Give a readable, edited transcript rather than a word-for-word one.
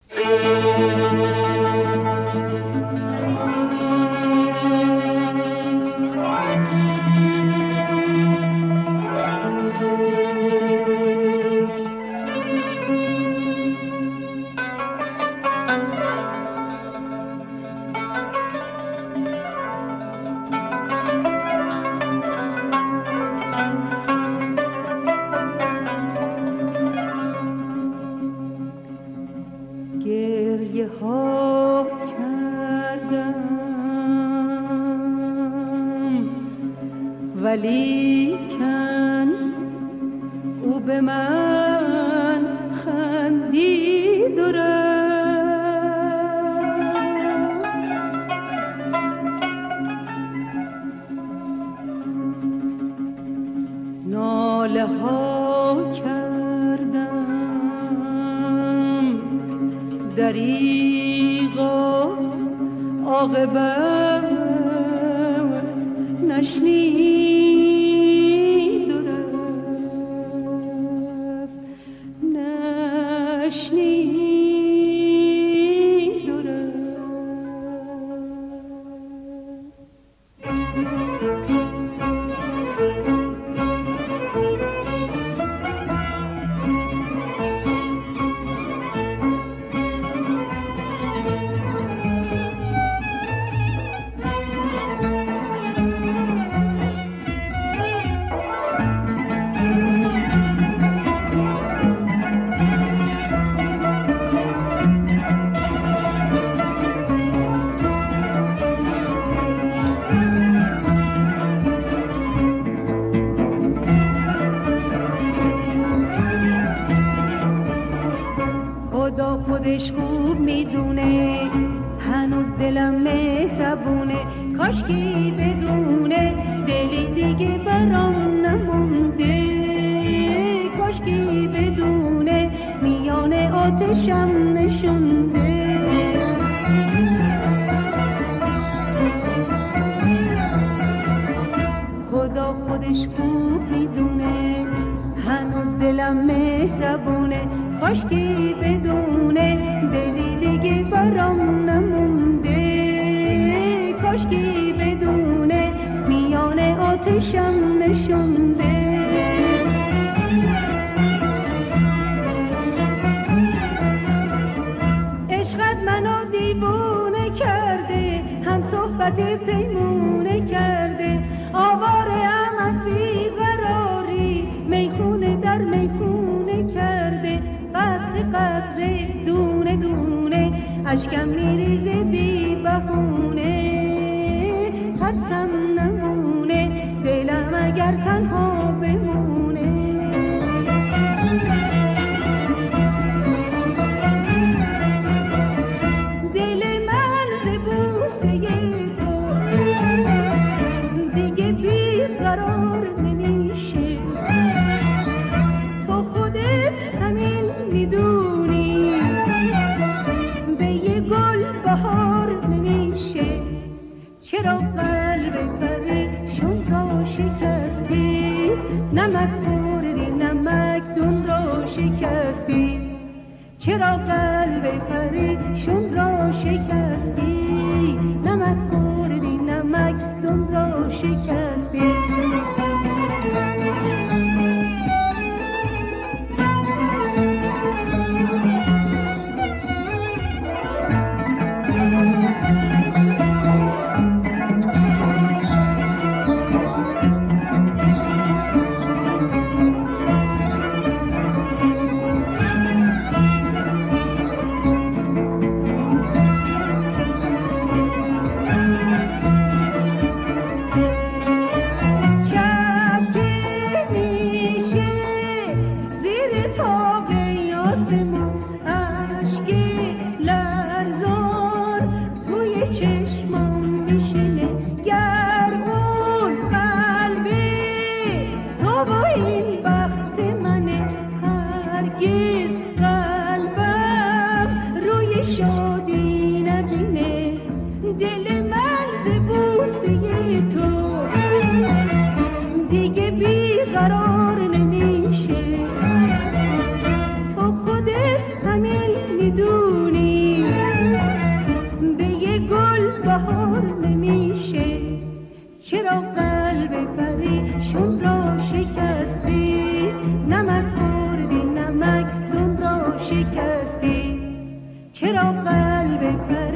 ولیکن او به من خندید و رفت. ناله ها کردم دریغا عاقبت نشنید و رفت، نشنید و رفت. خودش خوب میدونه هنوز دلم مهربونه، کاشکی بدونه دلی دیگه برام نمونده، کاشکی بدونه میان آتشم نشونده. خدا خودش خوب میدونه هنوز دلم مهربونه، کاشکی بدونه دلی دیگه برام نمونده، کاشکی بدونه میان آتشم نشونده. عشقت منو دیوونه کرده، هم صحبت پیمونه کرده، آواره ام از بیقراری میخونه در میخونه کرده، قطره قطره دونه دونه اشکم میریزه بی بهونه، ترسم نمونه دلم اگر تنها بمونه. دل من ز بوسه تو دیگه بیقرار نمیشه، تو خودت همین میدونی به یه گل بهار نمیشه. چرا قلب پریشون را شکستی، نمک خوردی نمکدون را شکستی، چرا قلب پریشون را شکستی، نمک خوردی نمکدون را شکستی. میدونی چرا قلب پریشون را شکستی؟ نمک خوردی نمک دون را شکستی. چرا قلب پریشون